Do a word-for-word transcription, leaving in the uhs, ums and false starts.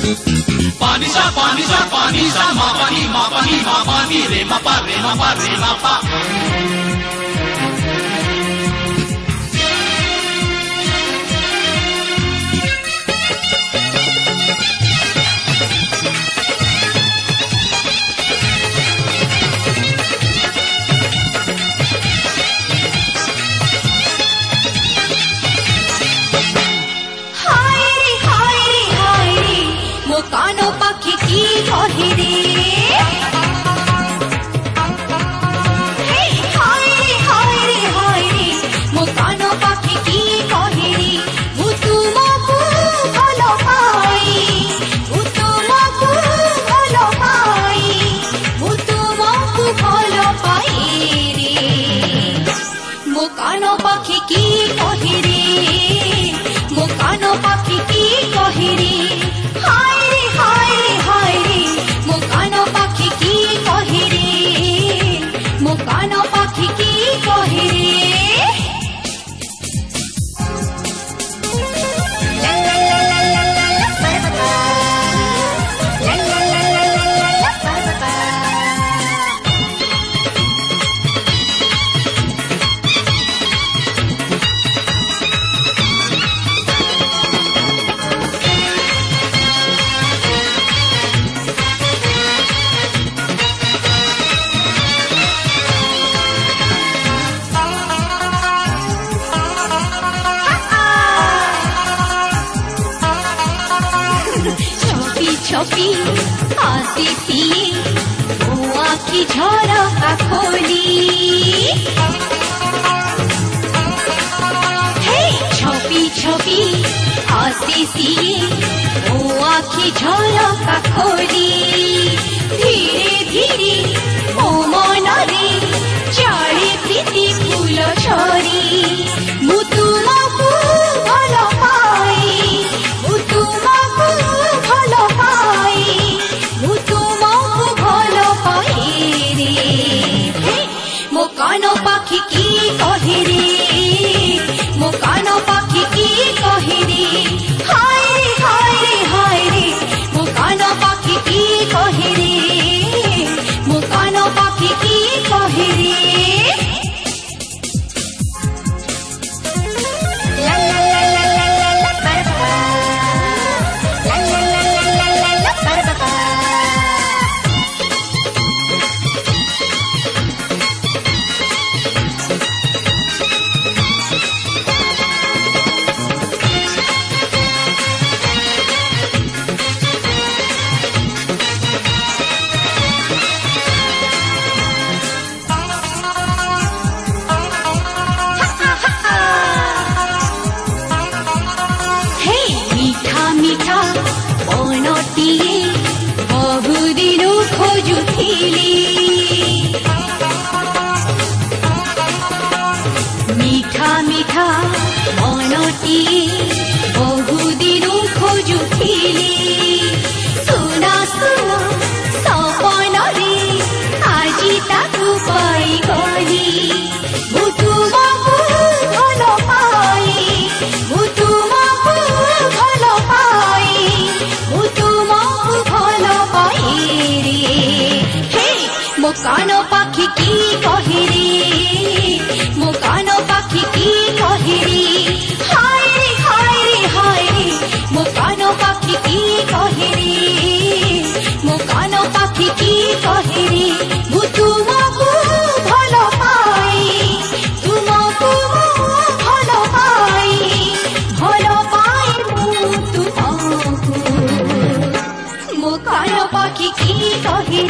Pani sa pani sa pani sa ma pani ma pani ma pani re ma pa re ma pa re ma pa. कानो पाखी की कहे रे हाय रे हाय रे हाय रे मो कानो पाखी की कहे रे मु तुमको भलो पाई मु तुमको भलो पाई मु तुमको भलो पाई रे मो कानो पाखी की कहे रे मो कानो पाखी की कहे रे छोपी आसी पिए वो आँखी झोरा खोली हे छोपी छोपी आसी पिए वो आँखी झोरा खोली धीरे धीरे ओ मनरे चढ़े प्रीति फूल छोरी मु तुमको भलो पाई मु तुमको भलो पाई मु तुमको भलो पाई रे मो कानो पाखी की कहे रे मो कानो पाखी की कहे रे हाय रे हाय रे हाय रे मो कानो पाखी की कहे रे मो कानो पाखी की कहे रे मीठा मीठा मनटी बहुदिन खोजुथिली सुना सुना सपन रे आजी ताकु पाई गली मु तुमको भलो पाई मु तुमको भलो पाई मु तुमको भलो पाई रे हे मो कानो पाखी की कहे रे मो कानो पाखी की कहे रे हाय रे हाय रे हाय रे मो कानो पाखी की कहे रे मो कानो पाखी की कहे रे मु तुमको भलो पाई तुमको भलो पाई भलो पाई मु तुमको मो कानो पाखी की कहे